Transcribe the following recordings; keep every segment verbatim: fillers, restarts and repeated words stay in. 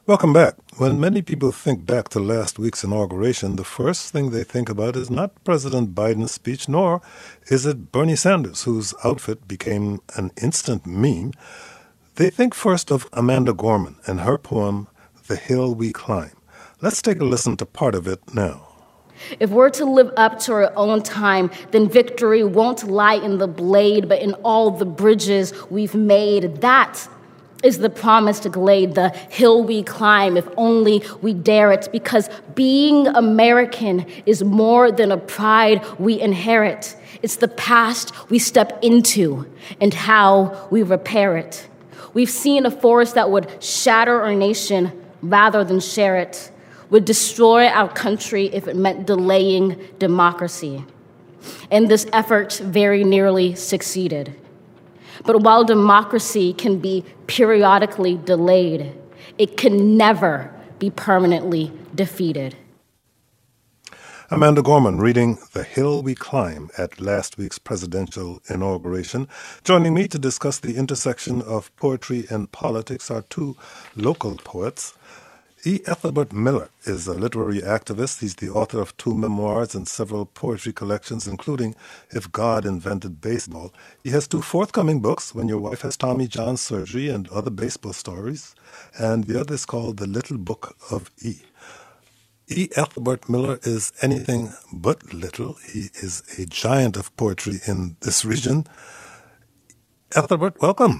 Welcome back. When many people think back to last week's inauguration, the first thing they think about is not President Biden's speech, nor is it Bernie Sanders, whose outfit became an instant meme. They think first of Amanda Gorman and her poem, The Hill We Climb. Let's take a listen to part of it now. If we're to live up to our own time, then victory won't lie in the blade, but in all the bridges we've made. That is the promised glade, the hill we climb, if only we dare it, because being American is more than a pride we inherit. It's the past we step into and how we repair it. We've seen a force that would shatter our nation rather than share it, would destroy our country if it meant delaying democracy. And this effort very nearly succeeded. But while democracy can be periodically delayed, it can never be permanently defeated. Amanda Gorman reading The Hill We Climb at last week's presidential inauguration. Joining me to discuss the intersection of poetry and politics are two local poets. E. Ethelbert Miller is a literary activist. He's the author of two memoirs and several poetry collections, including If God Invented Baseball. He has two forthcoming books, When Your Wife Has Tommy John Surgery and Other Baseball Stories, and the other is called The Little Book of E. E. Ethelbert Miller is anything but little. He is a giant of poetry in this region. Ethelbert, welcome.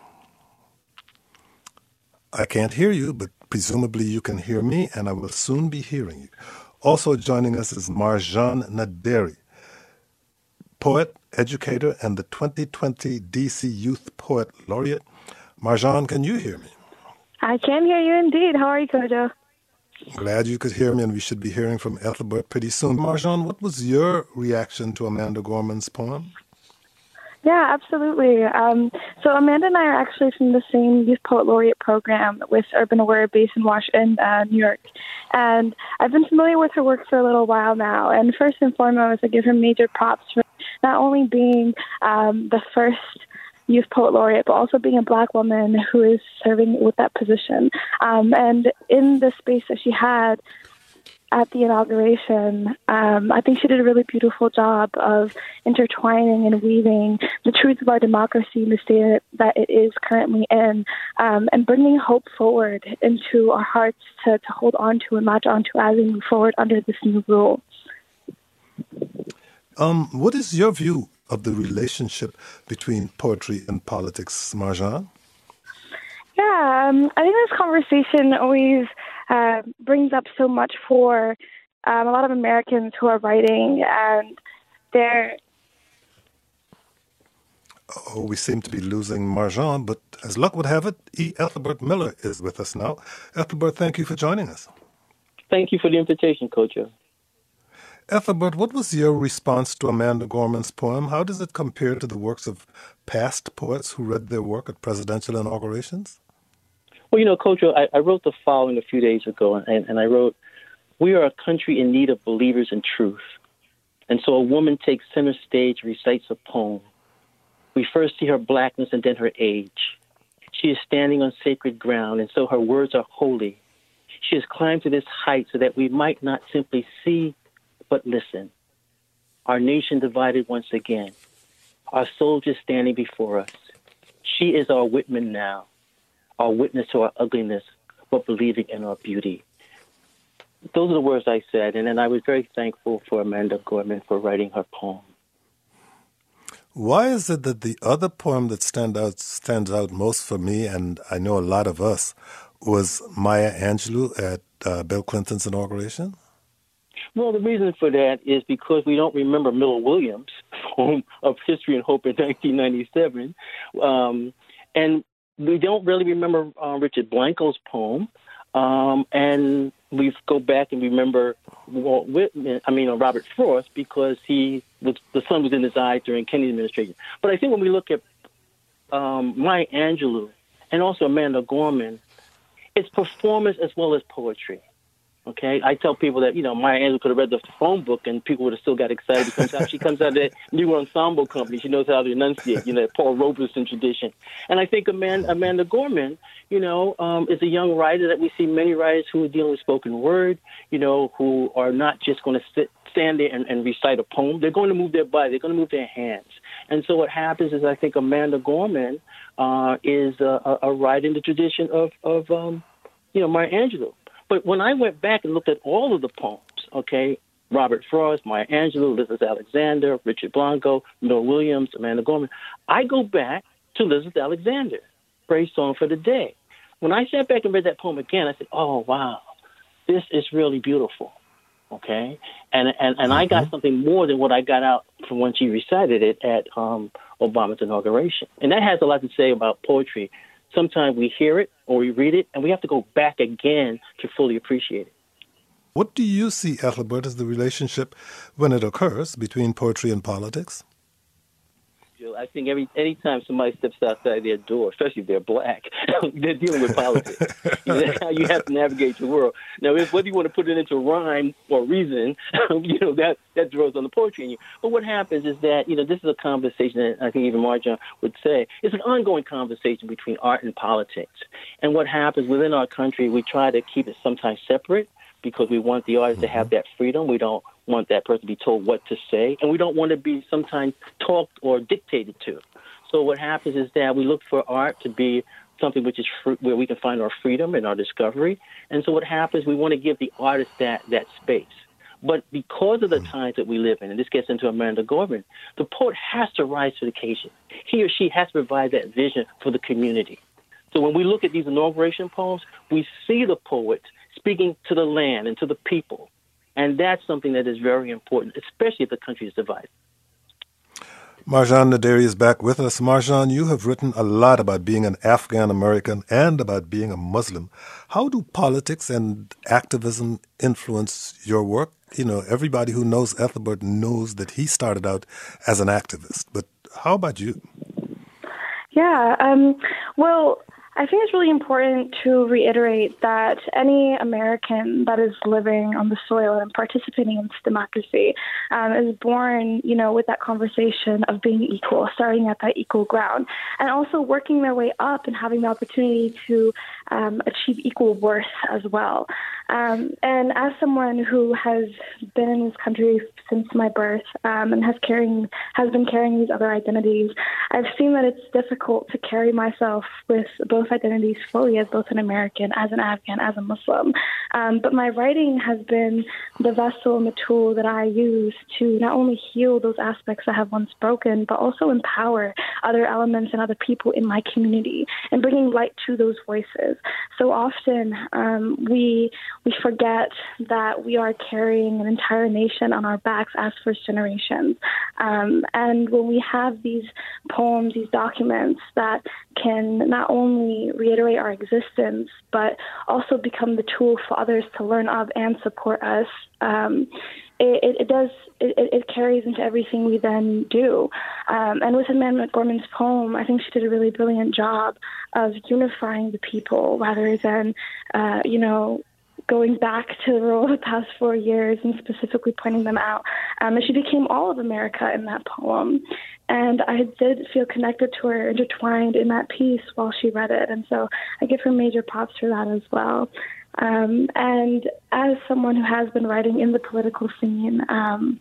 I can't hear you, but presumably you can hear me, and I will soon be hearing you. Also joining us is Marjan Naderi, poet, educator, and the twenty twenty D C Youth Poet Laureate. Marjan, can you hear me? I can hear you indeed. How are you, Kojo? Glad you could hear me, and we should be hearing from Ethelbert pretty soon. Marjan, what was your reaction to Amanda Gorman's poem? Yeah, absolutely. Um, so Amanda and I are actually from the same Youth Poet Laureate program with Urban Aware based in Washington, uh, New York. And I've been familiar with her work for a little while now. And first and foremost, I give her major props for not only being um, the first Youth Poet Laureate, but also being a Black woman who is serving with that position. Um, and in the space that she had at the inauguration, um, I think she did a really beautiful job of intertwining and weaving the truths of our democracy in the state that it is currently in, um, and bringing hope forward into our hearts to, to hold on to and latch on to as we move forward under this new rule. Um, what is your view of the relationship between poetry and politics, Marjan? Yeah, um, I think this conversation always uh, brings up so much for um, a lot of Americans who are writing, and they're... Oh, we seem to be losing Marjan, but as luck would have it, E. Ethelbert Miller is with us now. Ethelbert, thank you for joining us. Thank you for the invitation, Coach. Ethelbert, what was your response to Amanda Gorman's poem? How does it compare to the works of past poets who read their work at presidential inaugurations? Well, you know, Coach, I, I wrote the following a few days ago, and, and I wrote, "We are a country in need of believers in truth. And so a woman takes center stage, recites a poem. We first see her blackness and then her age. She is standing on sacred ground, and so her words are holy. She has climbed to this height so that we might not simply see, but listen. Our nation divided once again. Our soldiers standing before us. She is our Whitman now, our witness to our ugliness, but believing in our beauty." Those are the words I said, and then I was very thankful for Amanda Gorman for writing her poem. Why is it that the other poem that stand out, stands out most for me, and I know a lot of us, was Maya Angelou at uh, Bill Clinton's inauguration? Well, the reason for that is because we don't remember Miller Williams' poem of History and Hope in nineteen ninety-seven. Um, and we don't really remember uh, Richard Blanco's poem. Um, and we go back and remember Walt Whitman, I mean, uh, Robert Frost, because he was, the sun was in his eye during Kennedy's administration. But I think when we look at um, Maya Angelou and also Amanda Gorman, it's performance as well as poetry. Okay, I tell people that, you know, Maya Angelou could have read the phone book and people would have still got excited because she comes out of that new ensemble company. She knows how to enunciate, you know, that Paul Robeson tradition. And I think Amanda, Amanda Gorman, you know, um, is a young writer that we see many writers who are dealing with spoken word, you know, who are not just going to sit, stand there and, and recite a poem. They're going to move their body. They're going to move their hands. And so what happens is I think Amanda Gorman uh, is a, a writer in the tradition of, of um, you know, Maya Angelou. But when I went back and looked at all of the poems, okay, Robert Frost, Maya Angelou, Elizabeth Alexander, Richard Blanco, Noel Williams, Amanda Gorman, I go back to Elizabeth Alexander, Praise Song for the Day. When I sat back and read that poem again, I said, oh, wow, this is really beautiful, okay? And and, and I got something more than what I got out from when she recited it at um, Obama's inauguration. And that has a lot to say about poetry. Sometimes we hear it or we read it, and we have to go back again to fully appreciate it. What do you see, Ethelbert, as the relationship when it occurs between poetry and politics? I think every anytime somebody steps outside their door, especially if they're black, they're dealing with politics. You know, that's how you have to navigate the world. Now, if, whether you want to put it into rhyme or reason, you know, that, that draws on the poetry in you. But what happens is that, you know, this is a conversation that I think even Marjan would say, it's an ongoing conversation between art and politics. And what happens within our country, we try to keep it sometimes separate because we want the artist mm-hmm. to have that freedom. We don't want that person to be told what to say, and we don't want to be sometimes talked or dictated to. So what happens is that we look for art to be something which is fr- where we can find our freedom and our discovery. And so what happens, we want to give the artist that, that space. But because of the times that we live in, and this gets into Amanda Gorman, the poet has to rise to the occasion. He or she has to provide that vision for the community. So when we look at these inauguration poems, we see the poet speaking to the land and to the people. And that's something that is very important, especially if the country is divided. Marjan Naderi is back with us. Marjan, you have written a lot about being an Afghan-American and about being a Muslim. How do politics and activism influence your work? You know, everybody who knows Ethelbert knows that he started out as an activist. But how about you? Yeah, um, well, I think it's really important to reiterate that any American that is living on the soil and participating in this democracy um, is born, you know, with that conversation of being equal, starting at that equal ground, and also working their way up and having the opportunity to um, achieve equal worth as well. Um, and as someone who has been in this country since my birth um, and has carrying has been carrying these other identities, I've seen that it's difficult to carry myself with both identities fully, as both an American, as an Afghan, as a Muslim. Um, but my writing has been the vessel and the tool that I use to not only heal those aspects that have once broken, but also empower other elements and other people in my community and bringing light to those voices. So often um, we we forget that we are carrying an entire nation on our backs as first generations. Um, and when we have these poems, these documents that can not only reiterate our existence, but also become the tool for others to learn of and support us, um, it, it does, it, it carries into everything we then do. Um, and with Amanda Gorman's poem, I think she did a really brilliant job of unifying the people rather than, uh, you know, going back to the role of the past four years and specifically pointing them out. Um, and she became all of America in that poem. And I did feel connected to her, intertwined in that piece while she read it. And so I give her major props for that as well. Um, and as someone who has been writing in the political scene... Um,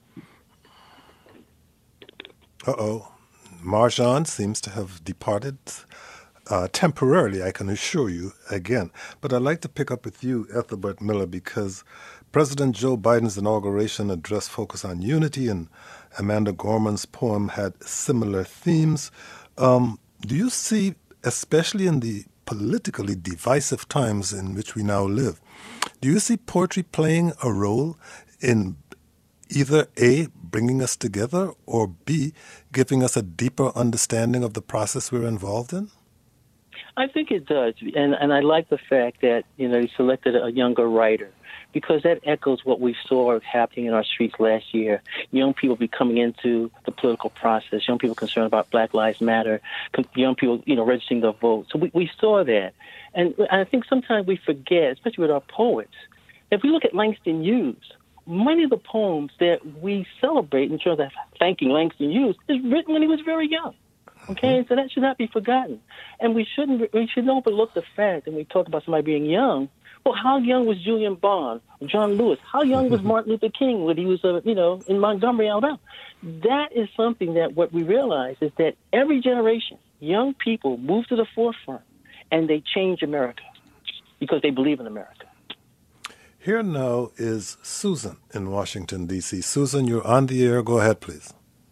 Uh-oh. Marjan seems to have departed uh, temporarily, I can assure you, again. But I'd like to pick up with you, Ethelbert Miller, because President Joe Biden's inauguration address focused on unity, and Amanda Gorman's poem had similar themes. Um, do you see, especially in the politically divisive times in which we now live, do you see poetry playing a role in either A, bringing us together, or B, giving us a deeper understanding of the process we're involved in? I think it does, and and I like the fact that, you know, he selected a younger writer, because that echoes what we saw happening in our streets last year. Young people be coming into the political process, young people concerned about Black Lives Matter, young people, you know, registering their vote. So we, we saw that. And I think sometimes we forget, especially with our poets, If we look at Langston Hughes, many of the poems that we celebrate in terms of thanking Langston Hughes is written when he was very young. Okay, so that should not be forgotten. And we shouldn't we should overlook the fact that when we talk about somebody being young, well, how young was Julian Bond, John Lewis? How young was Martin Luther King when he was, uh, you know, in Montgomery, Alabama? That is something that what we realize is that every generation, young people move to the forefront and they change America because they believe in America. Here now is Susan in Washington, D C Susan, you're on the air. Go ahead, please.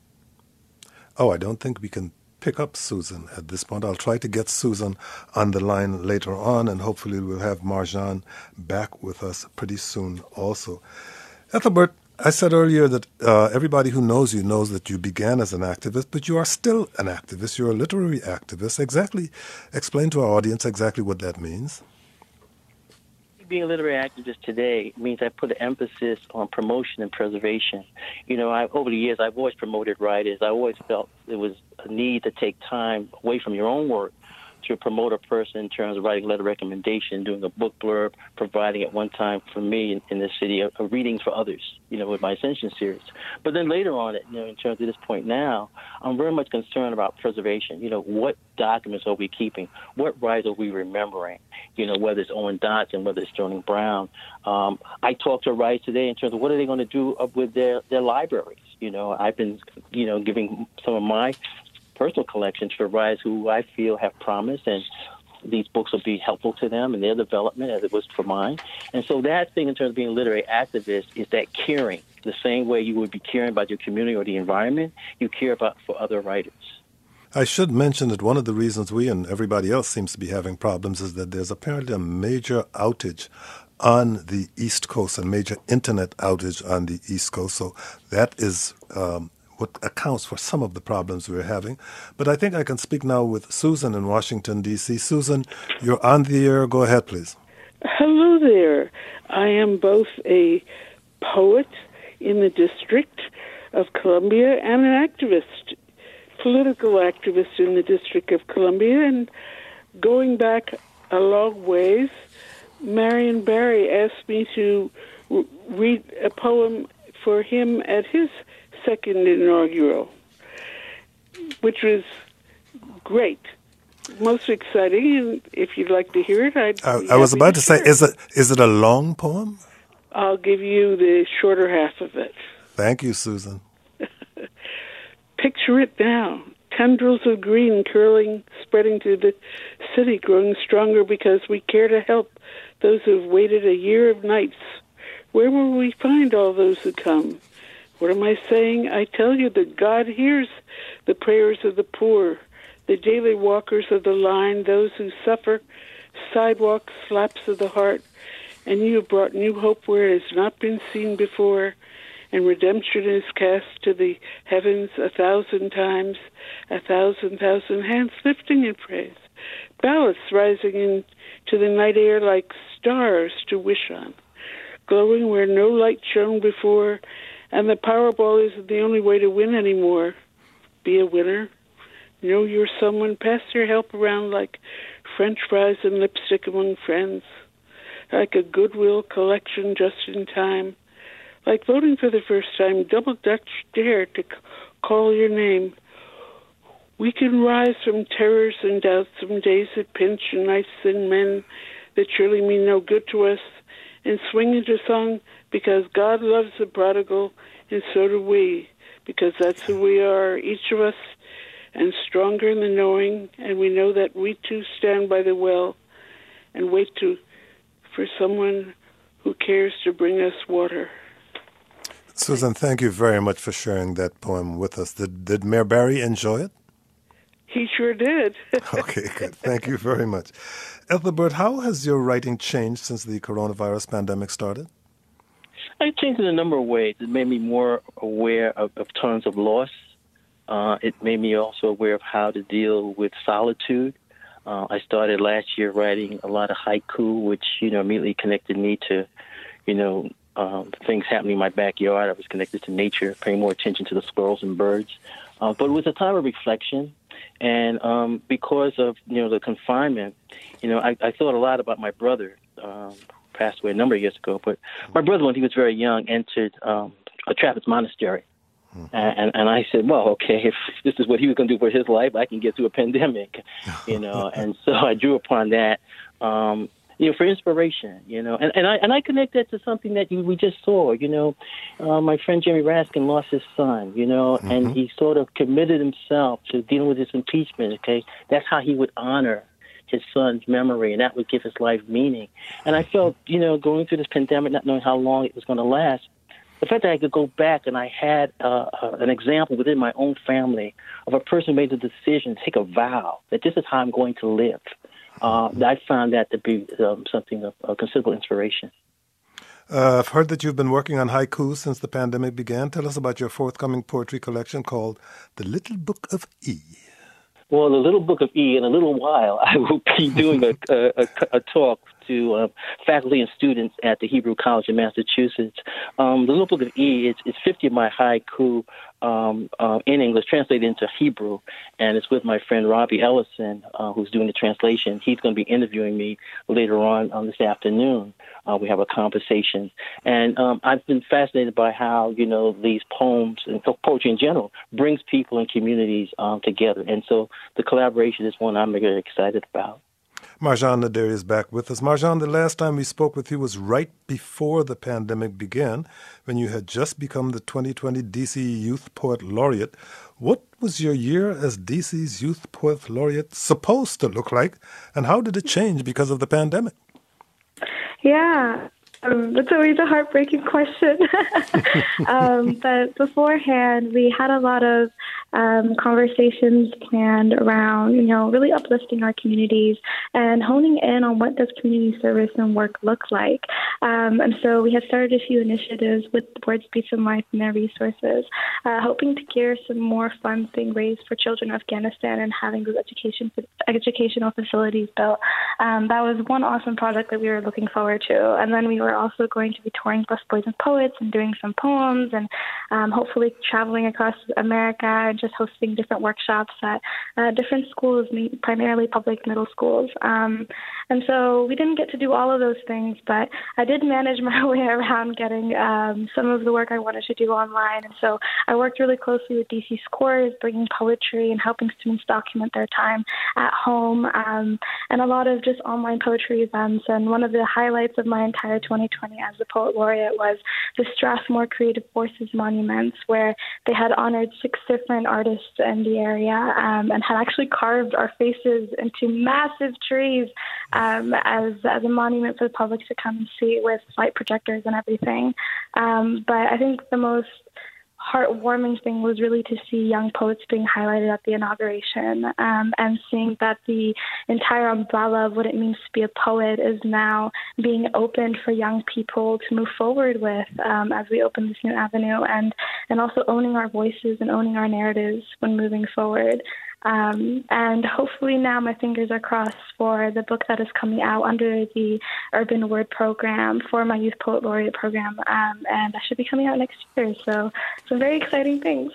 Oh, I don't think we can pick up Susan at this point. I'll try to get Susan on the line later on, and hopefully we'll have Marjan back with us pretty soon also. Ethelbert, I said earlier that uh, everybody who knows you knows that you began as an activist, but you are still an activist. You're a literary activist. Exactly, explain to our audience exactly what that means. Being a literary activist today means I put an emphasis on promotion and preservation. You know, I, over the years, I've always promoted writers. I always felt there was a need to take time away from your own work to promote a person in terms of writing a letter of recommendation, doing a book blurb, providing at one time for me in, in the city a, a readings for others, you know, with my Ascension series. But then later on, you know, in terms of this point now, I'm very much concerned about preservation. You know, what documents are we keeping? What writers are we remembering? You know, whether it's Owen Dodson, whether it's Sterling Brown. Um, I talked to writers today in terms of what are they going to do with their, their libraries. You know, I've been, you know, giving some of my personal collections for writers who I feel have promise, and these books will be helpful to them in their development as it was for mine. And so that thing in terms of being a literary activist is that caring, the same way you would be caring about your community or the environment, you care about for other writers. I should mention that one of the reasons we and everybody else seems to be having problems is that there's apparently a major outage on the East Coast, a major internet outage on the East Coast. So that is um, what accounts for some of the problems we're having. But I think I can speak now with Susan in Washington, D C Susan, you're on the air. Go ahead, please. Hello there. I am both a poet in the District of Columbia and an activist, political activist in the District of Columbia. And going back a long ways, Marion Barry asked me to read a poem for him at his second inaugural, which was great, most exciting. And if you'd like to hear it, I'd I, I was about to, to say, is it is it a long poem? I'll give you the shorter half of it. Thank you, Susan. Picture it now. Tendrils of green curling, spreading through the city, growing stronger because we care to help those who've waited a year of nights. Where will we find all those who come? What am I saying? I tell you that God hears the prayers of the poor, the daily walkers of the line, those who suffer sidewalk slaps of the heart, and you have brought new hope where it has not been seen before, and redemption is cast to the heavens a thousand times, a thousand thousand hands lifting in praise, ballots rising into the night air like stars to wish on, glowing where no light shone before, and the Powerball isn't the only way to win anymore. Be a winner. Know you're someone. Pass your help around like French fries and lipstick among friends. Like a Goodwill collection just in time. Like voting for the first time, double Dutch dare to c- call your name. We can rise from terrors and doubts, from days that pinch and nights and men that surely mean no good to us, and swing into song because God loves the prodigal, and so do we, because that's who we are, each of us, and stronger in the knowing, and we know that we too stand by the well and wait to for someone who cares to bring us water. Susan, thank you very much for sharing that poem with us. Did, did Mayor Barry enjoy it? He sure did. Okay, good. Thank you very much. Ethelbert, how has your writing changed since the coronavirus pandemic started? It changed in a number of ways. It made me more aware of, of terms of loss. Uh, it made me also aware of how to deal with solitude. Uh, I started last year writing a lot of haiku, which, you know, immediately connected me to, you know, um, things happening in my backyard. I was connected to nature, paying more attention to the squirrels and birds. Uh, but it was a time of reflection. And um, because of, you know, the confinement, you know, I, I thought a lot about my brother, um, passed away a number of years ago. But my brother, when he was very young, entered um, a Trappist monastery. Mm-hmm. And, and I said, well, okay, if this is what he was going to do for his life, I can get through a pandemic, you know. And so I drew upon that, um, you know, for inspiration, you know. And, and I and I connect that to something that you, we just saw, you know. Uh, my friend Jerry Raskin lost his son, you know, mm-hmm. and he sort of committed himself to dealing with his impeachment, okay. That's how he would honor his son's memory, and that would give his life meaning. And I felt, you know, going through this pandemic, not knowing how long it was going to last, the fact that I could go back and I had uh, uh, an example within my own family of a person who made the decision to take a vow that this is how I'm going to live, uh, I found that to be um, something of uh, considerable inspiration. Uh, I've heard that you've been working on haiku since the pandemic began. Tell us about your forthcoming poetry collection called The Little Book of E. Well, the Little Book of E, in a little while, I will be doing a, a, a talk to uh, faculty and students at the Hebrew College in Massachusetts. Um, the Little Book of E is, is fifty of my haiku um, uh, in English, translated into Hebrew, and it's with my friend Robbie Ellison, uh, who's doing the translation. He's going to be interviewing me later on um, this afternoon. Uh, we have a conversation. And um, I've been fascinated by how, you know, these poems and poetry in general brings people and communities um, together. And so the collaboration is one I'm very excited about. Marjan Naderi is back with us. Marjan, the last time we spoke with you was right before the pandemic began, when you had just become the twenty twenty D C Youth Poet Laureate. What was your year as D C's Youth Poet Laureate supposed to look like, and how did it change because of the pandemic? Yeah, um, that's always a heartbreaking question. um, but beforehand, we had a lot of um, conversations planned around, you know, really uplifting our communities and honing in on what does community service and work look like. Um, and so we have started a few initiatives with the Board Speech and Life and their resources, uh, hoping to gear some more funds being raised for children of Afghanistan and having those education educational facilities built. Um, that was one awesome project that we were looking forward to. And then we were also going to be touring Bus Boys and Poets and doing some poems and um, hopefully traveling across America and just hosting different workshops at uh, different schools, primarily public middle schools. Um, and so we didn't get to do all of those things, but I did manage my way around getting um, some of the work I wanted to do online. And so I worked really closely with D C Scores, bringing poetry and helping students document their time at home, um, and a lot of just online poetry events. And one of the highlights of my entire twenty twenty as the Poet Laureate was the Strathmore Creative Forces Monuments, where they had honored six different artists in the area um, and had actually carved our faces into massive trees um, as, as a monument for the public to come and see with light projectors and everything. Um, but I think the most heartwarming thing was really to see young poets being highlighted at the inauguration um, and seeing that the entire umbrella of what it means to be a poet is now being opened for young people to move forward with um, as we open this new avenue, and, and also owning our voices and owning our narratives when moving forward. Um, and hopefully now my fingers are crossed for the book that is coming out under the Urban Word program for my Youth Poet Laureate program, um, and that should be coming out next year. So some very exciting things.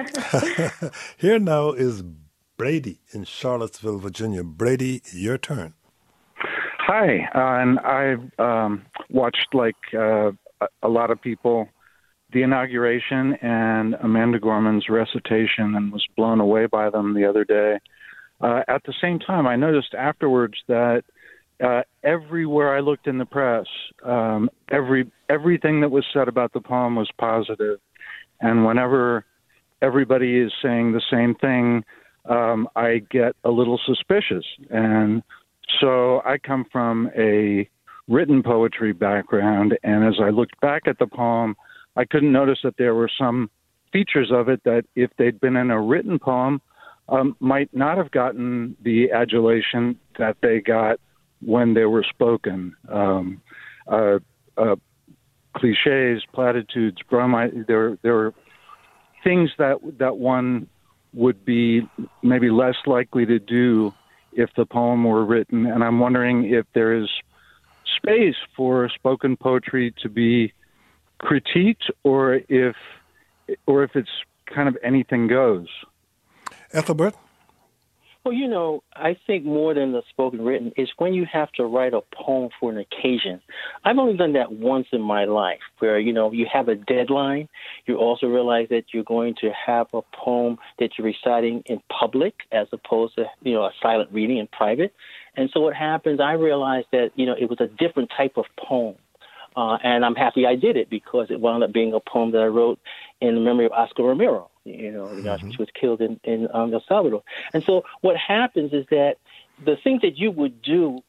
Here now is Brady in Charlottesville, Virginia. Brady, your turn. Hi, uh, and I've um, watched, like uh, a lot of people, the inauguration and Amanda Gorman's recitation, and was blown away by them the other day. Uh, at the same time, I noticed afterwards that uh, everywhere I looked in the press, um, every everything that was said about the poem was positive. And whenever everybody is saying the same thing, um, I get a little suspicious. And so I come from a written poetry background, and as I looked back at the poem, I couldn't notice that there were some features of it that, if they'd been in a written poem, um, might not have gotten the adulation that they got when they were spoken. Um, uh, uh, cliches, platitudes, bromide, there, there were things that that one would be maybe less likely to do if the poem were written. And I'm wondering if there is space for spoken poetry to be critiqued, or if or if it's kind of anything goes. Ethelbert? Well, you know, I think more than the spoken written is when you have to write a poem for an occasion. I've only done that once in my life where, you know, you have a deadline. You also realize that you're going to have a poem that you're reciting in public as opposed to, you know, a silent reading in private. And so what happens, I realized that, you know, it was a different type of poem. Uh, and I'm happy I did it because it wound up being a poem that I wrote in the memory of Oscar Romero, you know, the guy who was killed in, in um, El Salvador. And so what happens is that the things that you would do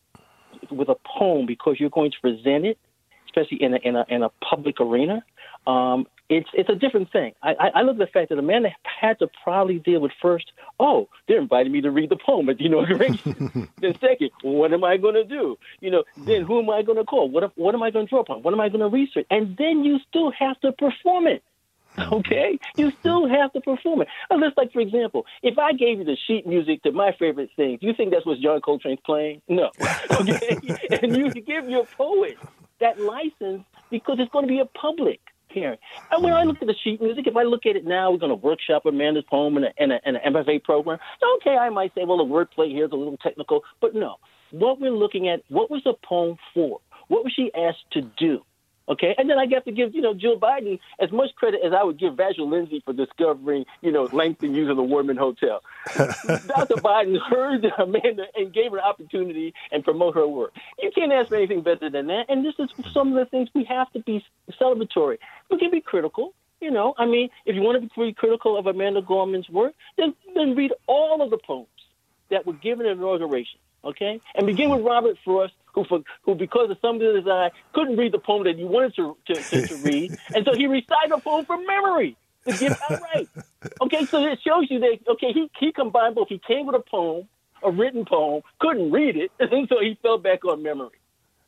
with a poem because you're going to present it, especially in a, in a, in a public arena, um, it's it's a different thing. I, I, I look at the fact that Amanda had to probably deal with first, oh, they're inviting me to read the poem at the inauguration. Then second, what am I going to do? You know, then who am I going to call? What what am I going to draw upon? What am I going to research? And then you still have to perform it. Okay? You still have to perform it. Unless, like, for example, if I gave you the sheet music to my favorite thing, do you think that's what John Coltrane's playing? No. Okay? And you give your poet that license because it's going to be a public hearing. And when I look at the sheet music, if I look at it now, we're going to workshop Amanda's poem in, a, in, a, in an M F A program. Okay, I might say, well, the wordplay here is a little technical. But no. What we're looking at, what was the poem for? What was she asked to do? Okay, and then I got to give, you know, Jill Biden as much credit as I would give Vashel Lindsay for discovering, you know, Langston Hughes the Wardman Hotel. Doctor Biden heard Amanda and gave her an opportunity and promote her work. You can't ask for anything better than that. And this is some of the things we have to be celebratory. We can be critical. You know, I mean, if you want to be critical of Amanda Gorman's work, then, then read all of the poems that were given at inauguration. Okay, and begin with Robert Frost, who, for, who because of some of his eye, couldn't read the poem that he wanted to, to, to, to read, and so he recited a poem from memory to give outright. Okay, so it shows you that, okay, he, he combined both. He came with a poem, a written poem, couldn't read it, and so he fell back on memory.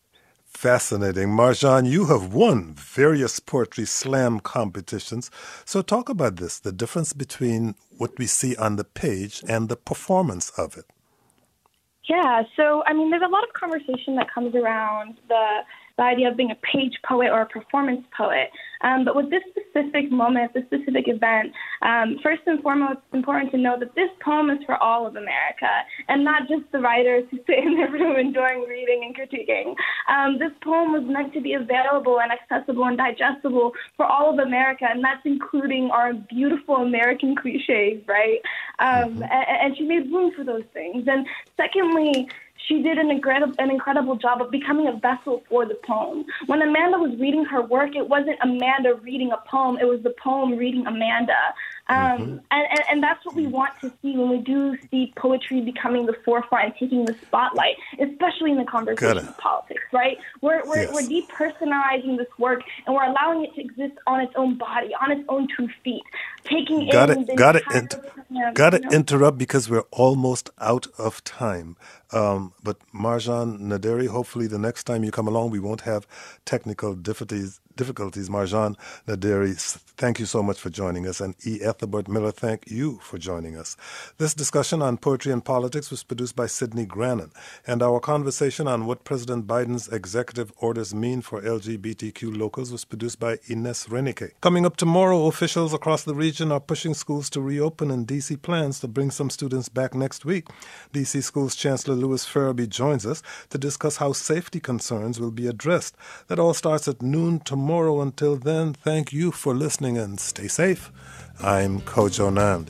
Fascinating. Marjan, you have won various poetry slam competitions. So talk about this, the difference between what we see on the page and the performance of it. Yeah, so, I mean, there's a lot of conversation that comes around the, the idea of being a page poet or a performance poet. Um, but with this specific moment, this specific event, um, first and foremost, it's important to know that this poem is for all of America and not just the writers who sit in their room enjoying reading and critiquing. Um, this poem was meant to be available and accessible and digestible for all of America, and that's including our beautiful American cliches, right? Um, and, and she made room for those things. And secondly, she did an incredible, an incredible job of becoming a vessel for the poem. When Amanda was reading her work, it wasn't Amanda reading a poem, it was the poem reading Amanda. Um, mm-hmm. and, and, and that's what we want to see when we do see poetry becoming the forefront and taking the spotlight, especially in the conversation of politics, right? We're, we're, yes. we're depersonalizing this work, and we're allowing it to exist on its own body, on its own two feet, taking got in it, the got it, entire int- program, got to you know? interrupt because we're almost out of time. Um, but Marjan Naderi, hopefully the next time you come along, we won't have technical difficulties. Difficulties. Marjan Naderi, thank you so much for joining us. And E. Ethelbert Miller, thank you for joining us. This discussion on poetry and politics was produced by Sidney Grannon. And our conversation on what President Biden's executive orders mean for L G B T Q locals was produced by Ines Renike. Coming up tomorrow, officials across the region are pushing schools to reopen, and D C plans to bring some students back next week. D C Schools Chancellor Louis Farabee joins us to discuss how safety concerns will be addressed. That all starts at noon tomorrow. Until then, thank you for listening and stay safe. I'm Kojo Nandi.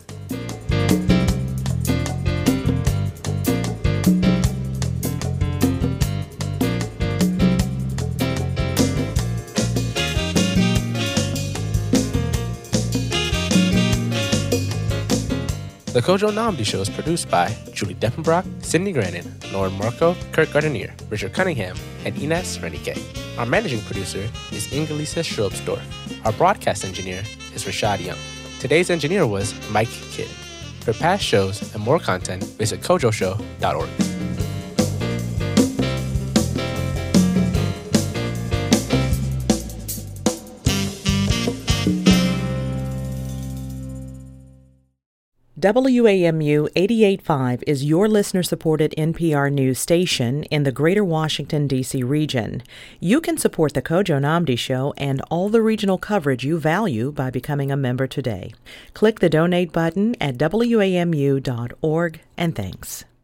The Kojo Nnamdi Show is produced by Julie Deppenbrock, Sidney Grannon, Lauren Marco, Kurt Gardenier, Richard Cunningham, and Ines Renike. Our managing producer is Ingelisa Schrobsdorf. Our broadcast engineer is Rashad Young. Today's engineer was Mike Kidd. For past shows and more content, visit kojo show dot org. W A M U eighty-eight point five is your listener-supported N P R news station in the greater Washington, D C region. You can support the Kojo Nnamdi Show and all the regional coverage you value by becoming a member today. Click the donate button at W A M U dot org, and thanks.